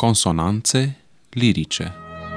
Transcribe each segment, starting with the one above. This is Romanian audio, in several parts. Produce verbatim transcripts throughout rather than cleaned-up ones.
consonanțe lirice.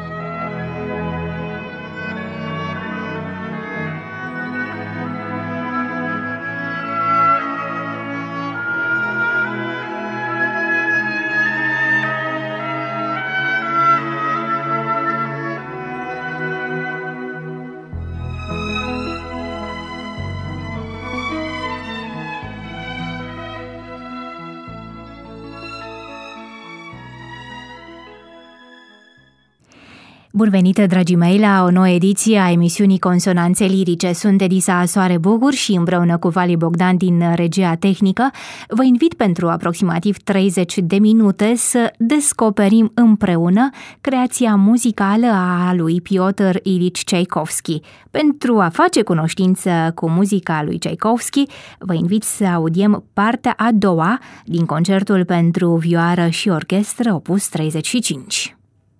Bun venit, dragii mei, la o nouă ediție a emisiunii Consonanțe Lirice. Sunt Edisa Soare Bugur și împreună cu Vali Bogdan din regia tehnică vă invit pentru aproximativ treizeci de minute să descoperim împreună creația muzicală a lui Piotr Ilich Tchaikovsky. Pentru a face cunoștință cu muzica lui Tchaikovsky, vă invit să audiem partea a doua din concertul pentru vioară și orchestră opus treizeci și cinci.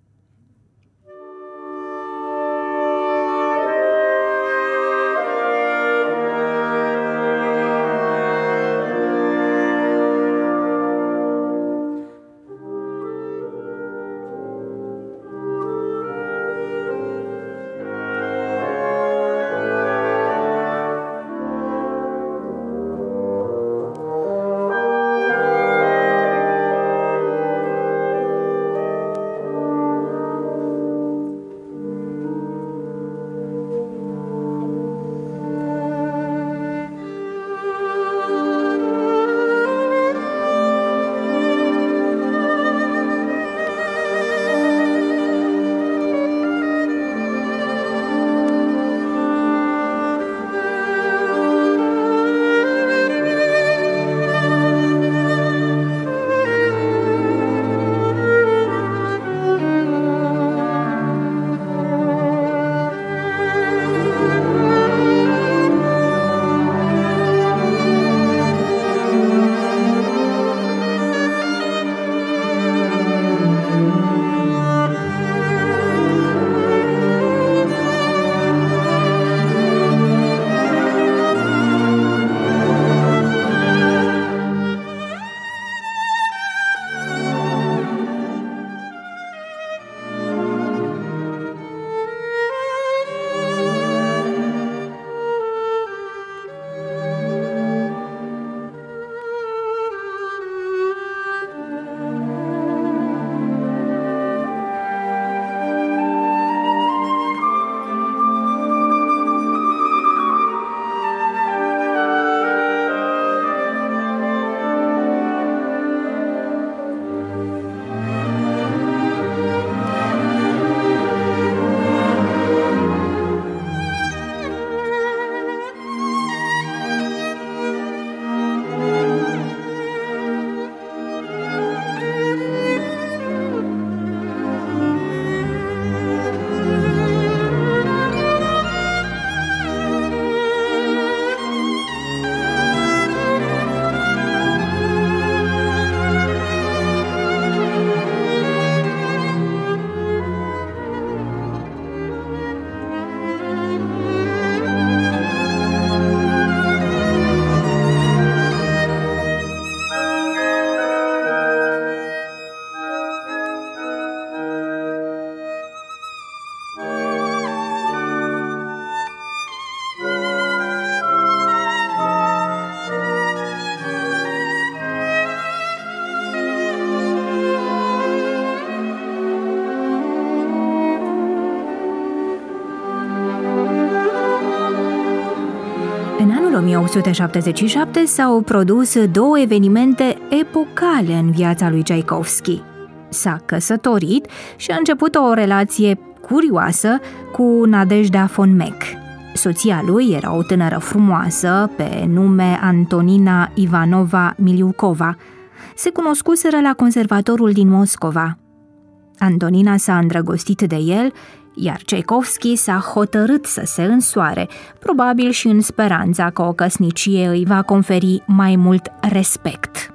În o mie opt sute șaptezeci și șapte s-au produs două evenimente epocale în viața lui Tchaikovsky. S-a căsătorit și a început o relație curioasă cu Nadejda von Meck. Soția lui era o tânără frumoasă pe nume Antonina Ivanova Miliukova. Se cunoscuseră la conservatorul din Moscova. Antonina s-a îndrăgostit de el, iar Tchaikovsky s-a hotărât să se însoare, probabil și în speranța că o căsnicie îi va conferi mai mult respect.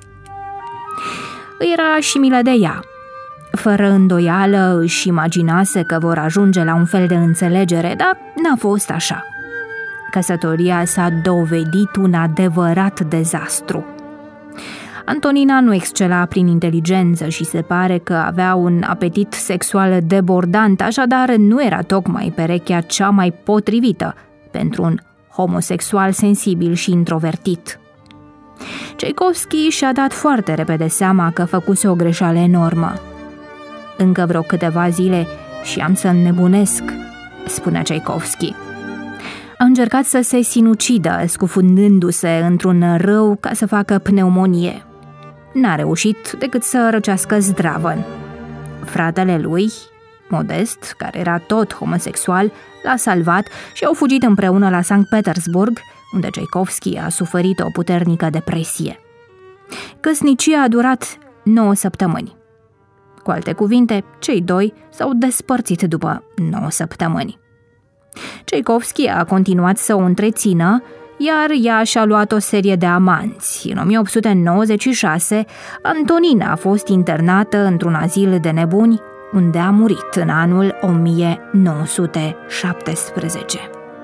Îi era și milă de ea. Fără îndoială își imaginase că vor ajunge la un fel de înțelegere, dar n-a fost așa. Căsătoria s-a dovedit un adevărat dezastru. Antonina nu excela prin inteligență și se pare că avea un apetit sexual debordant, așadar nu era tocmai perechea cea mai potrivită pentru un homosexual sensibil și introvertit. Tchaikovsky și-a dat foarte repede seama că făcuse o greșeală enormă. Încă vreo câteva zile și am să înnebunesc, spunea Tchaikovsky. A încercat să se sinucidă, scufundându-se într-un râu ca să facă pneumonie. N-a reușit decât să răcească zdravăn. Fratele lui, Modest, care era tot homosexual, l-a salvat și au fugit împreună la Sankt Petersburg, unde Tchaikovsky a suferit o puternică depresie. Căsnicia a durat nouă săptămâni. Cu alte cuvinte, cei doi s-au despărțit după nouă săptămâni. Tchaikovsky a continuat să o întrețină, iar ea și-a luat o serie de amanți. În o mie opt sute nouăzeci și șase, Antonina a fost internată într-un azil de nebuni, unde a murit în anul o mie nouă sute șaptesprezece.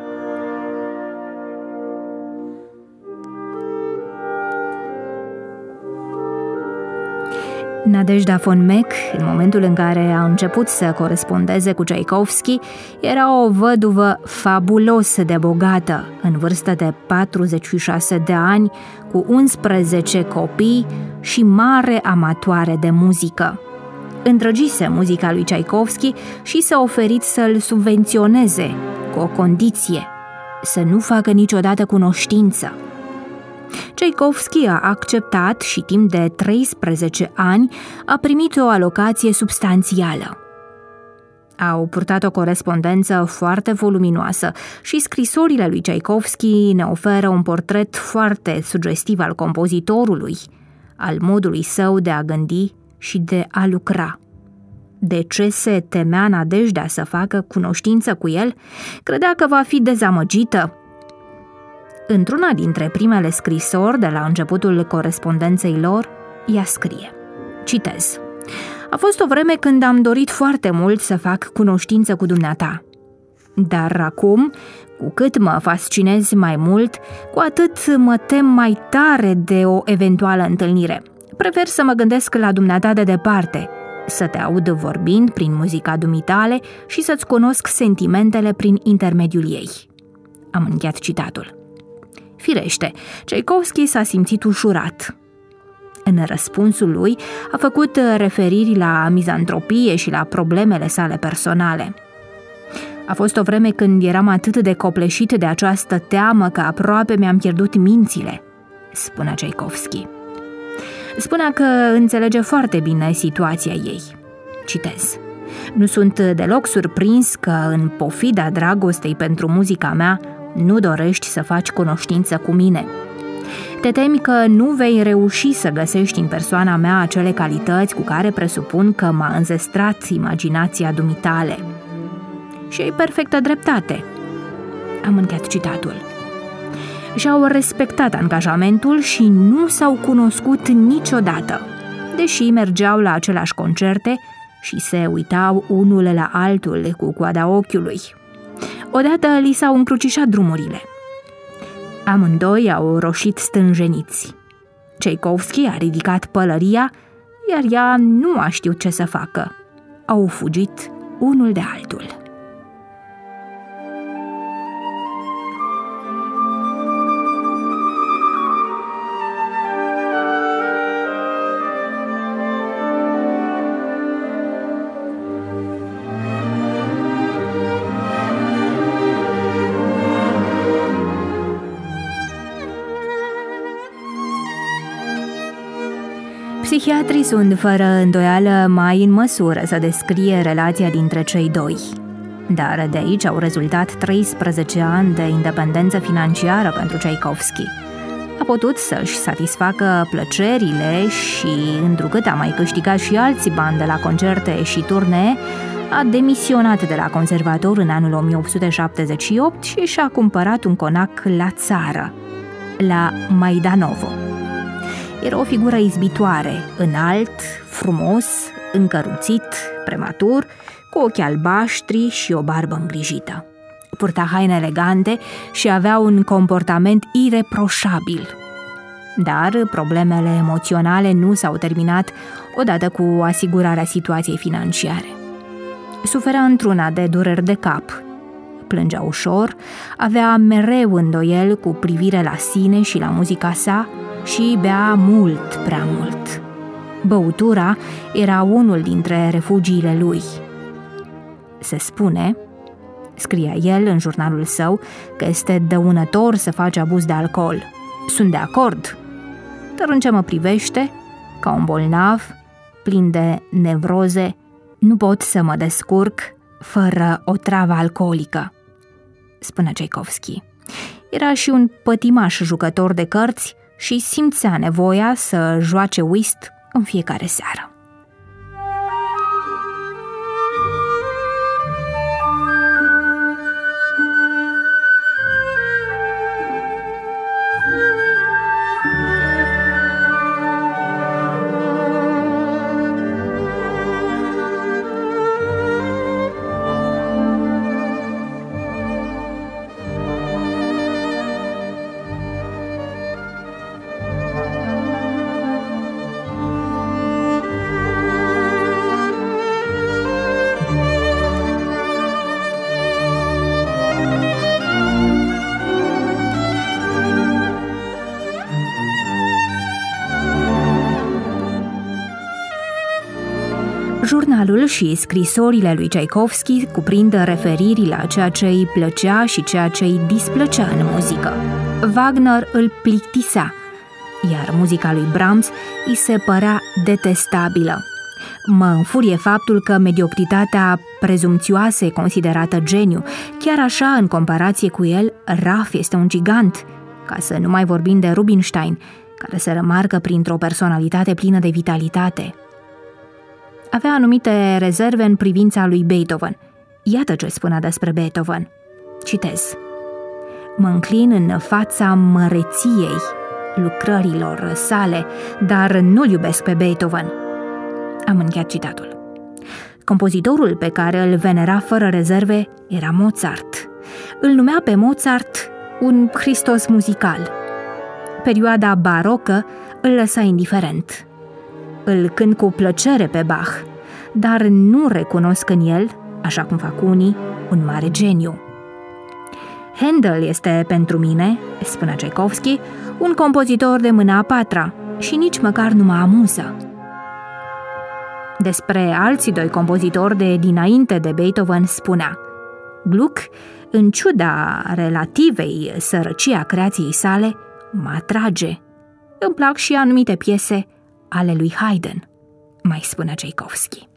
Nadejda von Meck, în momentul în care a început să corespondeze cu Tchaikovsky, era o văduvă fabulos de bogată, în vârstă de patruzeci și șase de ani, cu unsprezece copii și mare amatoare de muzică. Îndrăgise muzica lui Tchaikovsky și s-a oferit să-l subvenționeze, cu o condiție: să nu facă niciodată cunoștință. Tchaikovsky a acceptat și timp de treisprezece ani a primit o alocație substanțială. Au purtat o corespondență foarte voluminoasă și scrisorile lui Tchaikovsky ne oferă un portret foarte sugestiv al compozitorului, al modului său de a gândi și de a lucra. De ce se temea Nadejda să facă cunoștință cu el? Credea că va fi dezamăgită. Într-una dintre primele scrisori de la începutul corespondenței lor, ea scrie, citez: "A fost o vreme când am dorit foarte mult să fac cunoștință cu dumneata. Dar acum, cu cât mă fascinez mai mult, cu atât mă tem mai tare de o eventuală întâlnire. Prefer să mă gândesc la dumneata de departe, să te aud vorbind prin muzica dumitale și să-ți cunosc sentimentele prin intermediul ei." Am încheiat citatul. Firește, Tchaikovsky s-a simțit ușurat. În răspunsul lui a făcut referiri la mizantropie și la problemele sale personale. "A fost o vreme când eram atât de copleșit de această teamă că aproape mi-am pierdut mințile", spunea Tchaikovsky. Spunea că înțelege foarte bine situația ei. Citez: "Nu sunt deloc surprins că, în pofida dragostei pentru muzica mea, nu dorești să faci cunoștință cu mine. Te temi că nu vei reuși să găsești în persoana mea acele calități cu care presupun că m-a înzestrat imaginația dumitale. Și ai perfectă dreptate." Am încheiat citatul. Și-au respectat angajamentul și nu s-au cunoscut niciodată, deși mergeau la aceleași concerte și se uitau unul la altul cu coada ochiului. Odată li s-au încrucișat drumurile. Amândoi au roșit stânjeniți. Tchaikovsky a ridicat pălăria, iar ea nu a știut ce să facă. Au fugit unul de altul. Psihiatrii sunt fără îndoială mai în măsură să descrie relația dintre cei doi. Dar de aici au rezultat treisprezece ani de independență financiară pentru Tchaikovsky. A putut să-și satisfacă plăcerile și, întrucât a mai câștigat și alții bani de la concerte și turnee, a demisionat de la conservator în anul o mie opt sute șaptezeci și opt și și-a cumpărat un conac la țară, la Maidanovo. Era o figură izbitoare, înalt, frumos, încăruțit, prematur, cu ochi albaștri și o barbă îngrijită. Purta haine elegante și avea un comportament ireproșabil. dar problemele emoționale nu s-au terminat odată cu asigurarea situației financiare. Suferea într-una de dureri de cap, plângea ușor, avea mereu îndoieli cu privire la sine și la muzica sa și bea mult prea mult. Băutura era unul dintre refugiile lui. Se spune, scria el în jurnalul său, că este dăunător să faci abuz de alcool. Sunt de acord, dar în ce mă privește, ca un bolnav, plin de nevroze, nu pot să mă descurc fără o travă alcoolică, spunea Tchaikovsky. Era și un pătimaș jucător de cărți și simțea nevoia să joace whist în fiecare seară. Jurnalul și scrisorile lui Tchaikovsky cuprind referiri la ceea ce îi plăcea și ceea ce îi displăcea în muzică. Wagner îl plictisea, iar muzica lui Brahms îi se părea detestabilă. Mă înfurie faptul că mediocritatea prezumțioasă e considerată geniu. Chiar așa, în comparație cu el, Raff este un gigant, ca să nu mai vorbim de Rubinstein, care se remarcă printr-o personalitate plină de vitalitate. Avea anumite rezerve în privința lui Beethoven. Iată ce spunea despre Beethoven. Citez. Mă înclin în fața măreției lucrărilor sale, dar nu-l iubesc pe Beethoven. Am încheiat citatul. Compozitorul pe care îl venera fără rezerve era Mozart. Îl numea pe Mozart un Hristos muzical. Perioada barocă îl lăsa indiferent. Îl cânt cu plăcere pe Bach, dar nu recunosc în el, așa cum fac unii, un mare geniu. Handel este pentru mine, spunea Tchaikovsky, un compozitor de mâna a patra și nici măcar nu mă amuză. Despre alții doi compozitori de dinainte de Beethoven spunea: Gluck, în ciuda relativei sărăcii a creației sale, mă atrage. Îmi plac și anumite piese ale lui Haydn, mai spunea Tchaikovsky.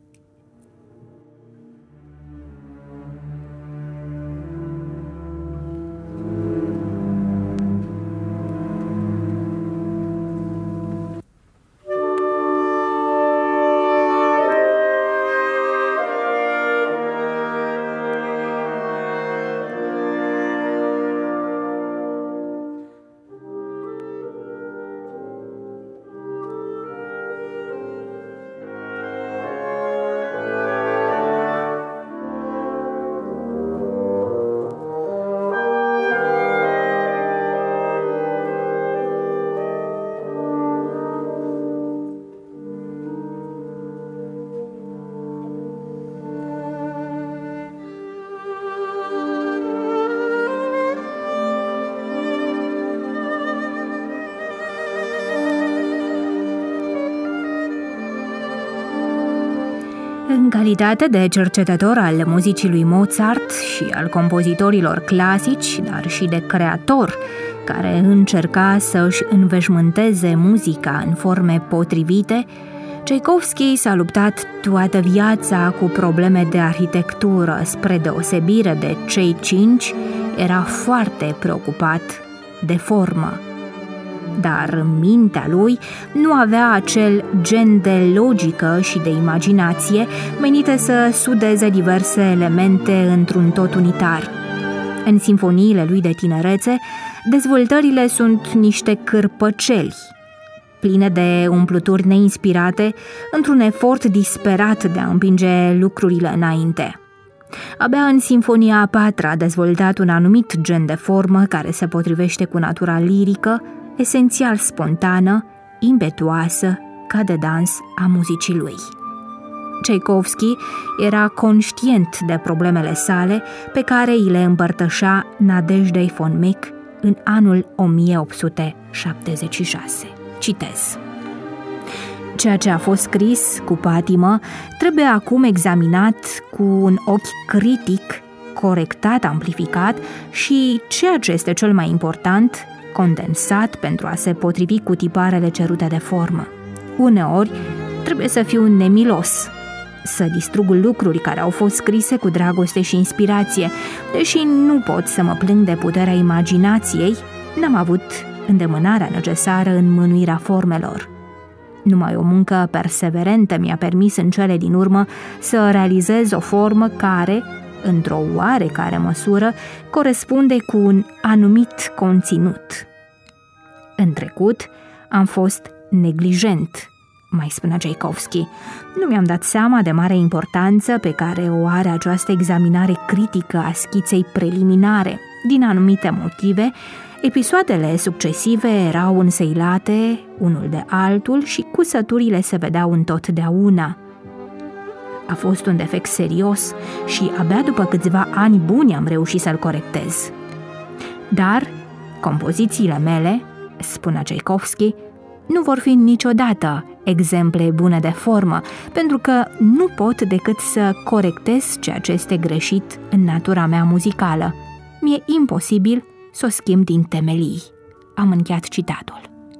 În calitate de cercetător al muzicii lui Mozart și al compozitorilor clasici, dar și de creator care încerca să își înveșmânteze muzica în forme potrivite, Tchaikovsky s-a luptat toată viața cu probleme de arhitectură. Spre deosebire de cei cinci, era foarte preocupat de formă. Dar mintea lui nu avea acel gen de logică și de imaginație menite să sudeze diverse elemente într-un tot unitar. În simfoniile lui de tinerețe, dezvoltările sunt niște cârpăceli, pline de umpluturi neinspirate, într-un efort disperat de a împinge lucrurile înainte. Abia în Sinfonia a patra a dezvoltat un anumit gen de formă care se potrivește cu natura lirică esențial spontană, impetuoasă, ca de dans a muzicii lui. Tchaikovsky era conștient de problemele sale pe care îi le împărtășea Nadejdei von Meck în anul o mie opt sute șaptezeci și șase. Citez: ceea ce a fost scris cu patimă trebuie acum examinat cu un ochi critic, corectat, amplificat și, ceea ce este cel mai important, condensat pentru a se potrivi cu tiparele cerute de formă. Uneori trebuie să fiu nemilos, să distrug lucruri care au fost scrise cu dragoste și inspirație. Deși nu pot să mă plâng de puterea imaginației, n-am avut îndemânarea necesară în mânuirea formelor. Numai o muncă perseverentă mi-a permis în cele din urmă să realizez o formă care, într-o oarecare măsură, corespunde cu un anumit conținut. În trecut am fost neglijent, mai spunea Tchaikovsky. Nu mi-am dat seama de mare importanță pe care o are această examinare critică a schiței preliminare. Din anumite motive, episoadele succesive erau înseilate unul de altul și cusăturile se vedeau întotdeauna. A fost un defect serios și abia după câțiva ani buni am reușit să-l corectez. Dar compozițiile mele, spunea Tchaikovsky, nu vor fi niciodată exemple bune de formă, pentru că nu pot decât să corectez ceea ce este greșit în natura mea muzicală. Mi-e imposibil să o schimb din temelii. Am încheiat citatul.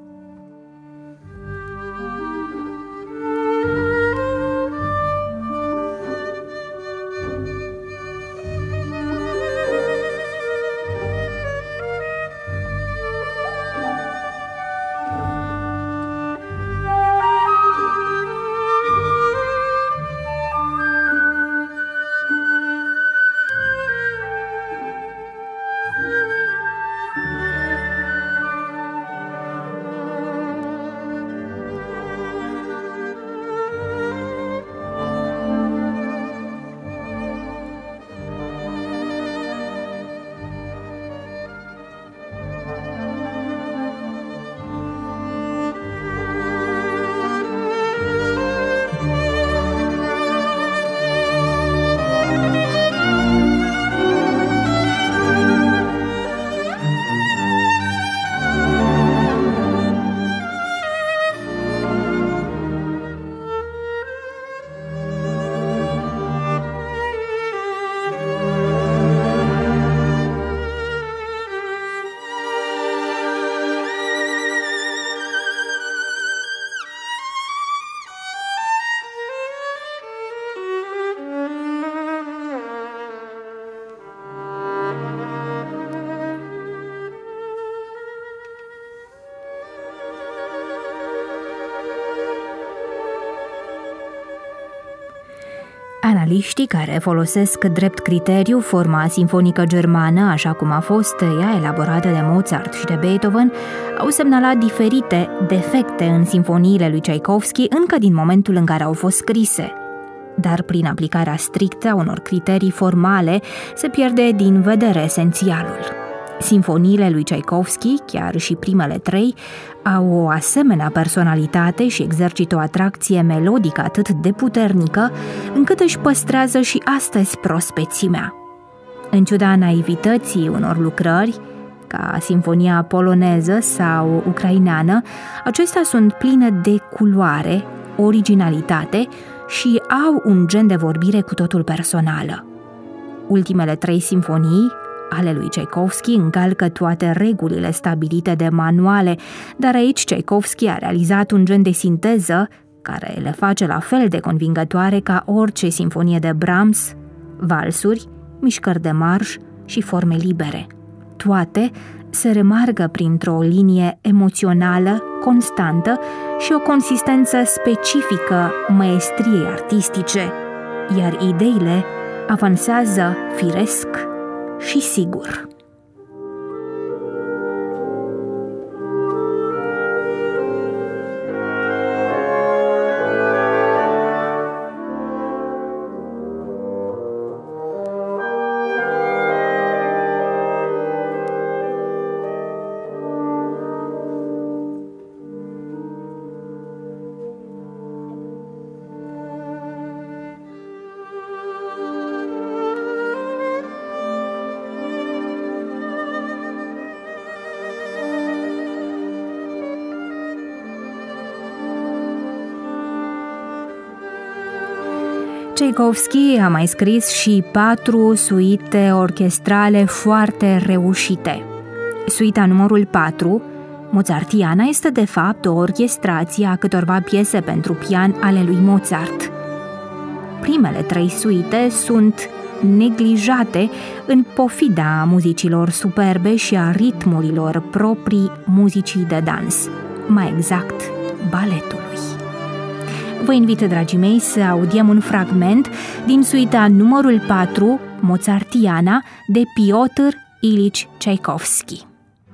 Analiștii care folosesc drept criteriu forma sinfonică germană, așa cum a fost ea elaborată de Mozart și de Beethoven, au semnalat diferite defecte în sinfoniile lui Tchaikovsky încă din momentul în care au fost scrise. Dar prin aplicarea strictă a unor criterii formale se pierde din vedere esențialul. Sinfoniile lui Tchaikovsky, chiar și primele trei, au o asemenea personalitate și exercită o atracție melodică atât de puternică, încât își păstrează și astăzi prospețimea. În ciuda naivității unor lucrări, ca sinfonia poloneză sau ucraineană, acestea sunt pline de culoare, originalitate și au un gen de vorbire cu totul personală. Ultimele trei sinfonii ale lui Tchaikovsky încalcă toate regulile stabilite de manuale, dar aici Tchaikovsky a realizat un gen de sinteză care le face la fel de convingătoare ca orice sinfonie de Brahms, valsuri, mișcări de marș și forme libere. Toate se remarcă printr-o linie emoțională, constantă și o consistență specifică maestriei artistice, iar ideile avansează firesc și sigur. Tchaikovsky a mai scris și patru suite orchestrale foarte reușite. Suita numărul patru, Mozartiana, este de fapt o orchestrație a câtorva piese pentru pian ale lui Mozart. Primele trei suite sunt neglijate în pofida muzicilor superbe și a ritmurilor proprii muzicii de dans, mai exact baletului. Vă invit, dragii mei, să audiem un fragment din suita numărul patru, Mozartiana, de Piotr Ilich Tchaikovsky.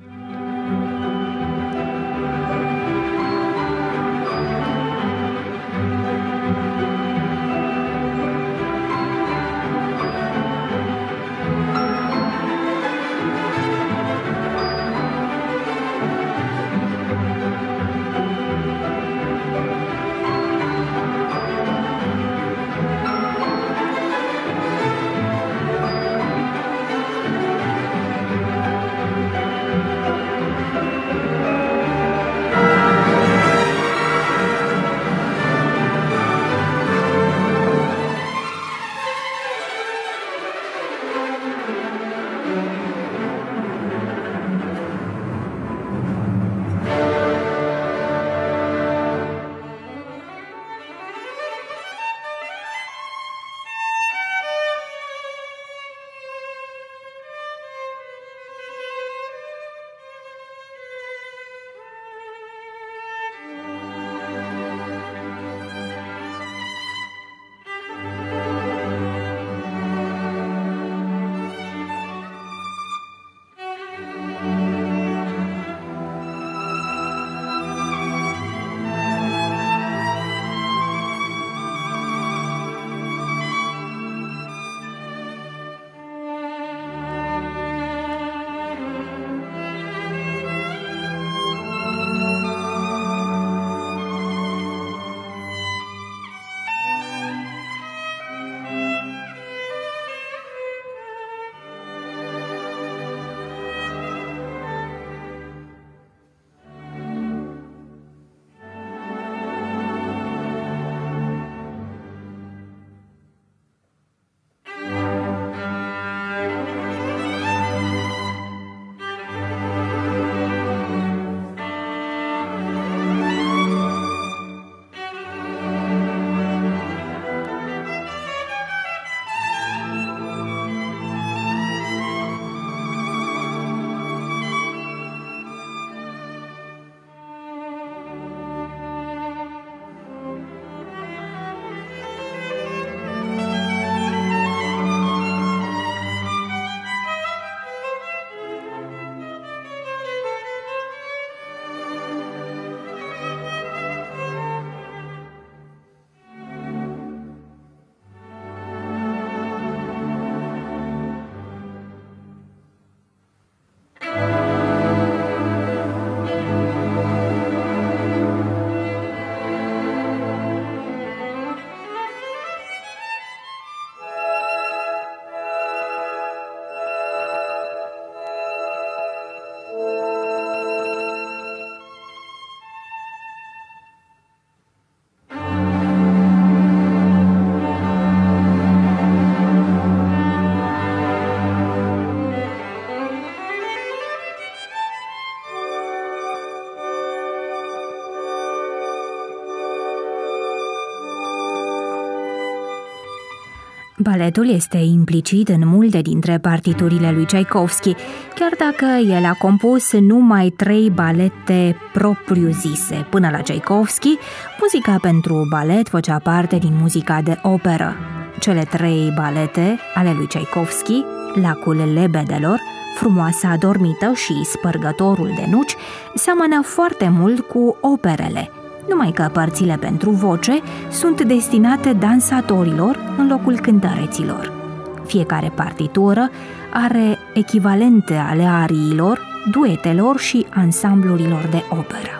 Baletul este implicit în multe dintre partiturile lui Tchaikovsky, chiar dacă el a compus numai trei balete propriu-zise. Până la Tchaikovsky, muzica pentru balet făcea parte din muzica de operă. Cele trei balete ale lui Tchaikovsky, Lacul lebedelor, Frumoasa adormită și Spărgătorul de nuci, seamănă foarte mult cu operele, numai că părțile pentru voce sunt destinate dansatorilor în locul cântăreților. Fiecare partitură are echivalente ale ariilor, duetelor și ansamblurilor de operă.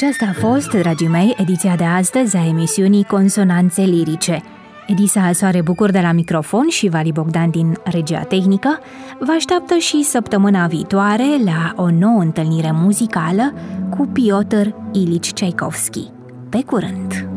Aceasta a fost, dragii mei, ediția de astăzi a emisiunii Consonanțe Lirice. Edisa Soare Bucur de la microfon și Vali Bogdan din regia tehnică vă așteaptă și săptămâna viitoare la o nouă întâlnire muzicală cu Piotr Ilich Tchaikovsky. Pe curând!